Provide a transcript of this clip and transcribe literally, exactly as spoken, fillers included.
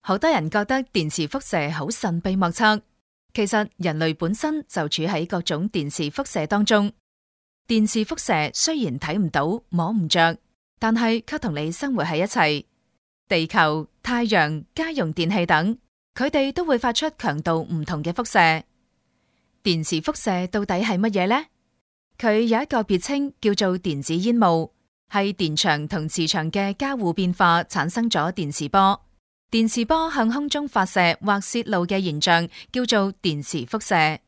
好多人覺得電磁輻射好神秘莫測，其實人類本身就處喺各種電磁輻射當中。電磁輻射雖然睇唔到、摸唔着，但係卻同你生活喺一齊。地球、太陽、家用電器等，佢哋都會發出強度唔同嘅輻射。電磁輻射到底係乜嘢呢？佢有一個別稱叫做電子煙霧，係電場同磁場嘅交互變化產生咗電磁波。電磁波向空中發射或洩露嘅現象叫做電磁輻射。